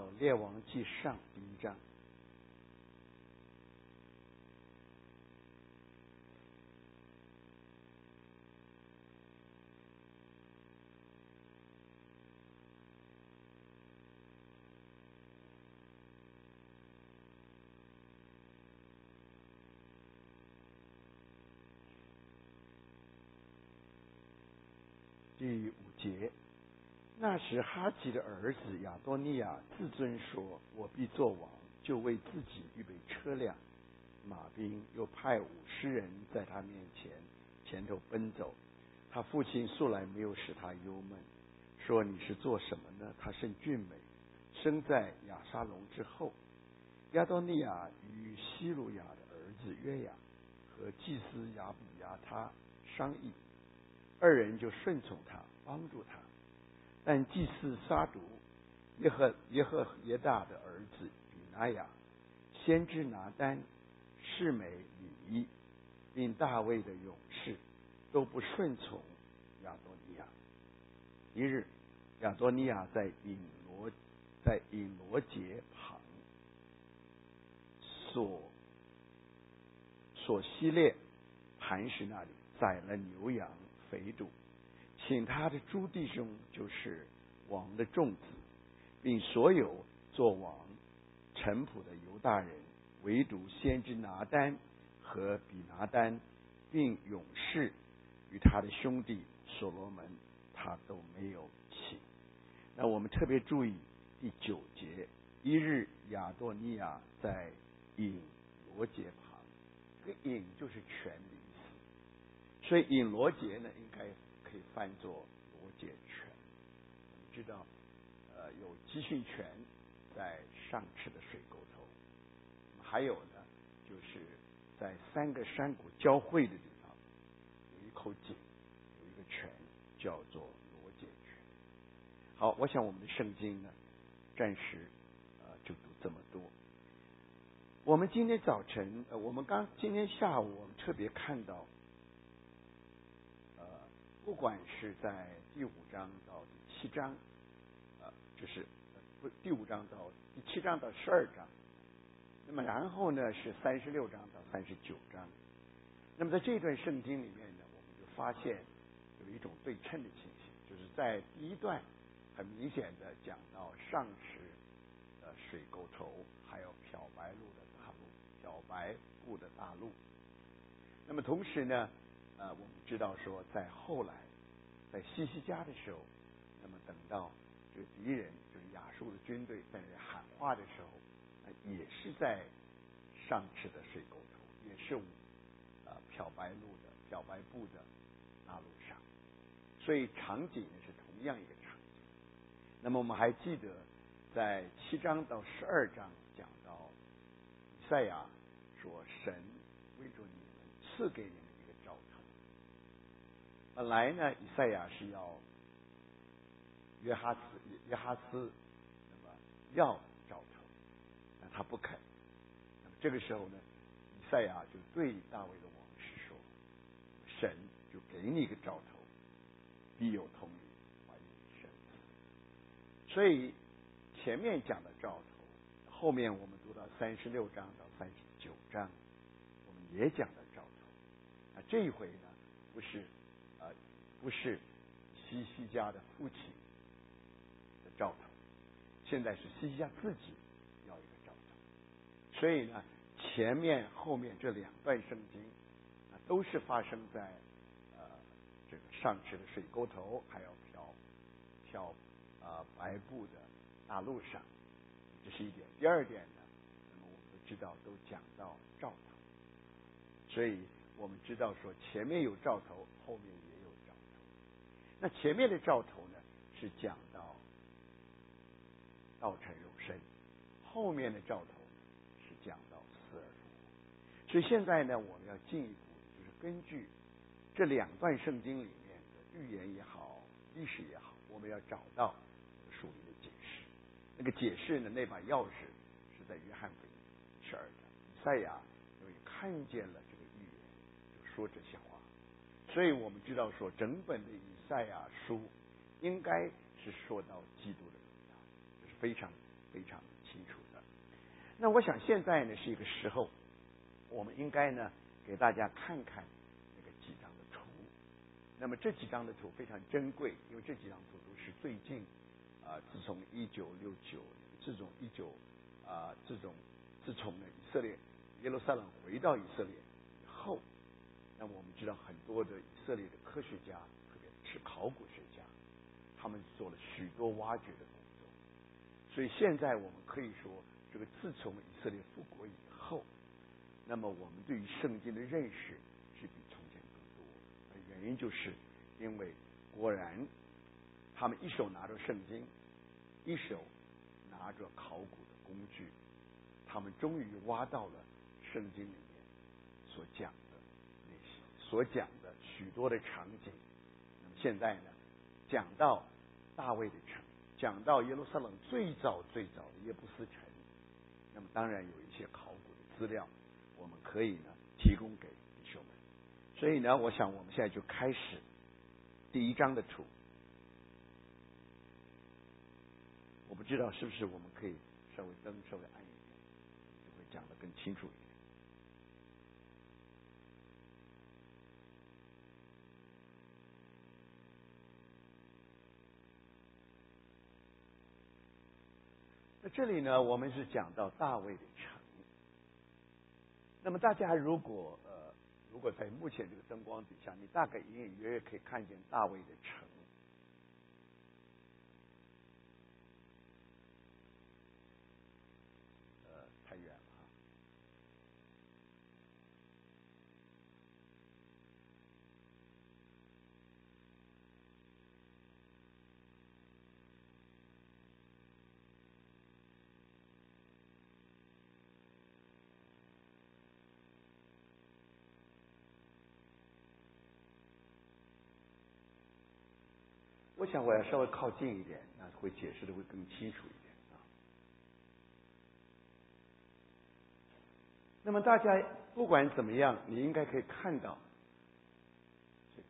到列王记上第1章。第5节，那时哈吉的儿子亚多尼亚自尊说：“我必作王，就为自己预备车辆、马兵，又派50人在他面前头奔走。他父亲素来没有使他忧闷，说你是做什么呢？他甚俊美，生在亚沙龙之后。亚多尼亚与希鲁雅的儿子约雅和祭司亚比亚他商议。2人就顺从他，帮助他。但祭司撒毒、耶和大的儿子比拿雅、先知拿单、示每以一，并大卫的勇士，都不顺从亚多尼亚。一日，亚多尼亚在隐罗节旁所希列磐石那里宰了牛羊肥犊，请他的诸弟兄，就是王的众子，并所有做王臣仆的犹大人，唯独先知拿单和比拿单，并勇士与他的兄弟所罗门，他都没有请。那我们特别注意第9节，一日亚多尼亚在隐罗节旁，这个隐就是权的意思，所以隐罗节呢，应该可以翻作罗节泉。我们知道，有集训泉在上池的水沟头，还有呢，就是在3个山谷交汇的地方，有一口井，有一个泉，叫做罗节泉。好，我想我们的圣经呢，暂时就读这么多。我们今天早晨，今天下午，我们特别看到，不管是在第5章到第7章，就是第5章到第7章到12章，那么然后呢是36章到39章。那么在这段圣经里面呢，我们就发现有一种对称的情形，就是在第1段很明显的讲到上池的水沟头，还有漂白路的大路，漂白布的大路。那么同时呢，我们知道说，在后来，在西西家的时候，那么等到这个敌人就是亚述的军队在那喊话的时候，也是在上池的水沟头，也是漂白布的大路上，所以场景呢是同样一个场景。那么我们还记得，在7章到12章讲到以赛亚说，神为着你们赐给你们一个兆头。本来呢，以赛亚是要约哈斯那么要兆头，但他不肯。那么这个时候呢，以赛亚就对大卫的王室说，神就给你一个兆头，必有童女怀孕生子。所以前面讲的兆头，后面我们读到36章到39章，我们也讲的兆头。这一回呢，不是西西家的父亲的兆头，现在是西西家自己要一个兆头。所以呢，前面后面这2段圣经都是发生在这个上池的水沟头，还有漂白布的大路上，这是一点。第2点呢，那么我们都知道都讲到兆头，所以我们知道说前面有兆头，后面也有兆头。那前面的兆头呢，是讲到道成肉身，后面的兆头呢是讲到死而复活。所以现在呢，我们要进一步，就是根据这2段圣经里面的预言也好，历史也好，我们要找到属灵的解释。那个解释呢，那把钥匙是在约翰福音12章，以赛亚因为看见了这个预言，就说这些话。所以我们知道说，整本的以赛亚书应该是说到基督的荣耀，这是非常非常清楚的。那我想现在呢是一个时候，我们应该呢给大家看看那个几张的图。那么这几张的图非常珍贵，因为这几张图都是最近自从自从呢以色列耶路撒冷回到以色列以后，那么我们知道很多的以色列的科学家，特别是考古学家，他们做了许多挖掘的工作。所以现在我们可以说，这个自从以色列复国以后，那么我们对于圣经的认识是比从前更多。原因就是因为果然他们一手拿着圣经，一手拿着考古的工具，他们终于挖到了圣经里面所讲的那些，所讲的许多的场景。那么现在呢，讲到大卫的城，讲到耶路撒冷最早的耶布斯城，那么当然有一些考古的资料，我们可以呢提供给弟兄们。所以呢，我想我们现在就开始第一章的图。我不知道是不是我们可以稍微灯稍微暗一点，就会讲得更清楚一点。那这里呢，我们是讲到大卫的城。那么大家如果在目前这个灯光底下，你大概隐隐约约可以看见大卫的城。太远了哈。我想我要稍微靠近一点，那会解释的会更清楚一点啊。那么大家不管怎么样，你应该可以看到这个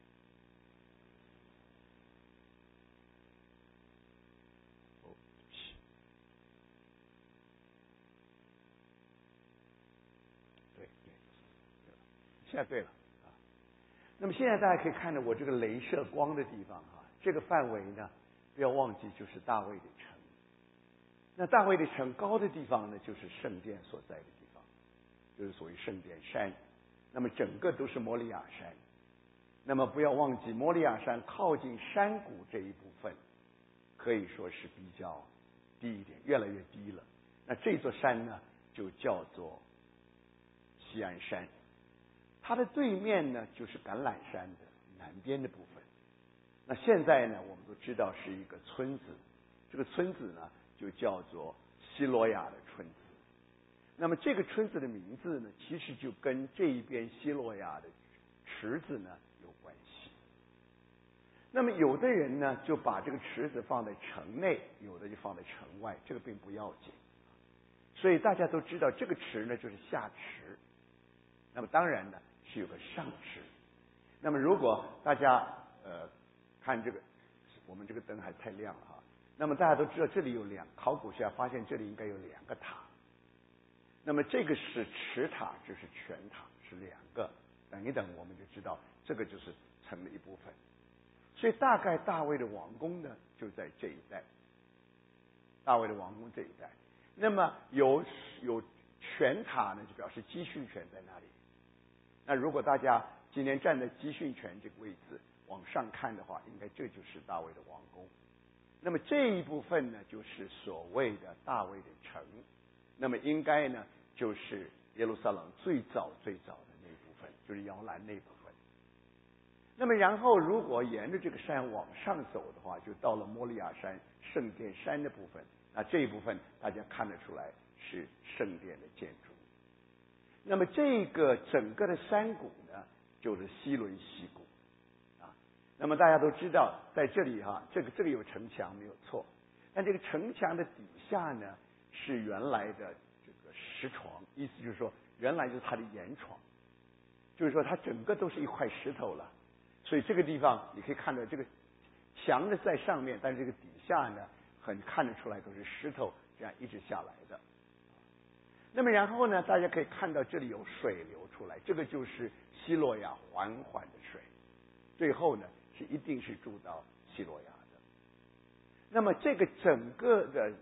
对，现在对了啊。那么现在大家可以看到我这个镭射光的地方啊，这个范围呢，不要忘记就是大卫的城。那大卫的城高的地方呢，就是圣殿所在的地方，就是所谓圣殿山。那么整个都是摩利亚山。那么不要忘记，摩利亚山靠近山谷这一部分，可以说是比较低一点，越来越低了。那这座山呢，就叫做锡安山。它的对面呢，就是橄榄山的南边的部分。那现在呢，我们都知道是一个村子，这个村子呢，就叫做希罗亚的村子。那么这个村子的名字呢，其实就跟这一边希罗亚的池子呢有关系。那么有的人呢，就把这个池子放在城内，有的就放在城外，这个并不要紧。所以大家都知道，这个池呢就是下池。那么当然呢是有个上池。那么如果大家看这个，我们这个灯还太亮了哈。那么大家都知道，这里有考古学家发现这里应该有2个塔。那么这个是池塔，这是全塔，是2个。等一等，我们就知道这个就是城的一部分。所以大概大卫的王宫呢，就在这一带。大卫的王宫这一带，那么有全塔呢，就表示基训权在那里。那如果大家今天站在基训权这个位置往上看的话，应该这就是大卫的王宫。那么这一部分呢，就是所谓的大卫的城。那么应该呢，就是耶路撒冷最早的那部分，就是摇篮那部分。那么然后如果沿着这个山往上走的话，就到了摩利亚山圣殿山的部分。那这一部分大家看得出来是圣殿的建筑。那么这个整个的山谷呢，就是西伦西谷啊。那么大家都知道，在这里哈，这个有城墙没有错，但这个城墙的底下呢，是原来的这个石床，意思就是说，原来就是它的岩床，就是说它整个都是一块石头了。所以这个地方你可以看到，这个墙呢在上面，但是这个底下呢，很看得出来都是石头这样一直下来的。那么然后呢，大家可以看到这里有水流出来，这个就是希罗亚缓缓的水，最后呢是一定是注到希罗亚的。那么这个整个的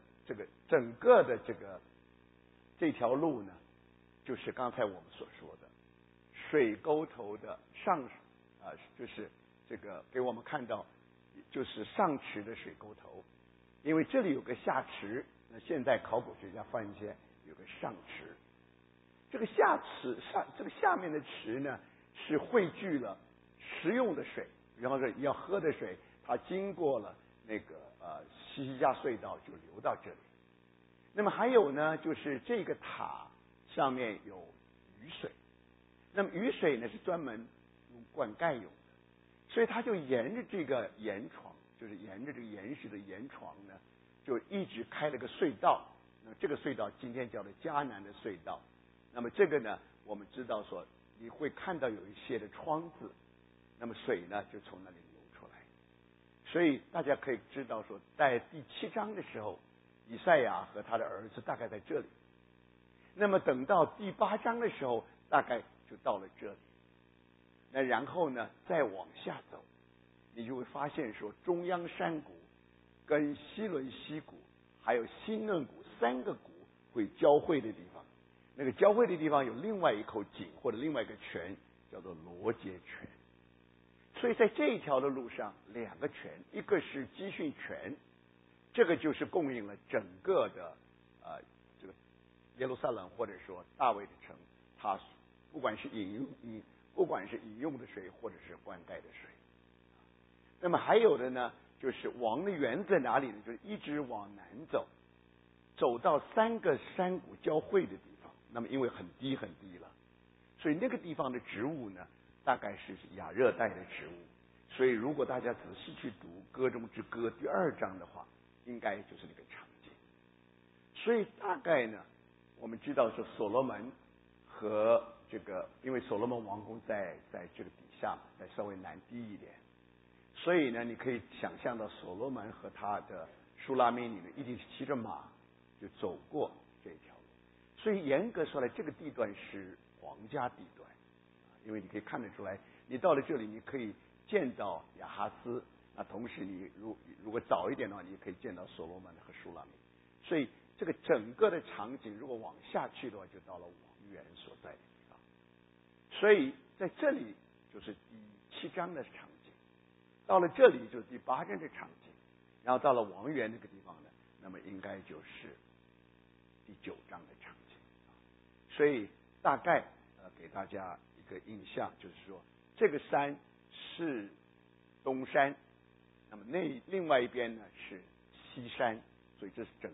这条路呢，就是刚才我们所说的水沟头的就是这个给我们看到，就是上池的水沟头，因为这里有个下池，那现在考古学家发现有个上池，这个下面的池呢是汇聚了食用的水，然后要喝的水，它经过了那个西西加隧道就流到这里。那么还有呢，就是这个塔上面有雨水，那么雨水呢是专门用灌溉用的，所以它就沿着这个岩床，就是沿着这个岩石的岩床呢，就一直开了个隧道。那么这个隧道今天叫做迦南的隧道。那么这个呢，我们知道说你会看到有一些的窗子，那么水呢就从那里流出来。所以大家可以知道说，在第7章的时候，以赛亚和他的儿子大概在这里。那么等到第8章的时候，大概就到了这里。那然后呢，再往下走，你就会发现说，中央山谷跟西伦溪谷还有新嫩谷3个谷会交汇的地方，那个交汇的地方有另外一口井或者另外一个泉，叫做罗杰泉。所以在这一条的路上，2个泉，一个是基训泉，这个就是供应了整个的这个耶路撒冷或者说大卫的城，它不管是饮用的水或者是灌溉的水。那么还有的呢，就是王的园在哪里呢？就是一直往南走，走到3个山谷交汇的地方。那么因为很低很低了，所以那个地方的植物呢，大概是亚热带的植物。所以如果大家仔细去读《歌中之歌》第2章的话，应该就是那个场景。所以大概呢，我们知道说所罗门和这个，因为所罗门王宫在这个底下，在稍微南低一点，所以呢，你可以想象到所罗门和他的舒拉密女呢，一定是骑着马就走过这条路。所以严格说来，这个地段是皇家地段，因为你可以看得出来，你到了这里，你可以见到亚哈斯，那同时你如果早一点的话，你也可以见到所罗门和舒拉密。所以这个整个的场景，如果往下去的话，就到了王园所在的地方。所以在这里就是第7章的场景，到了这里就是第8章的场景，然后到了王园这个地方呢，那么应该就是第9章的场景。所以大概给大家一个印象，就是说这个山是东山，那么另外一边呢是西山，所以这是整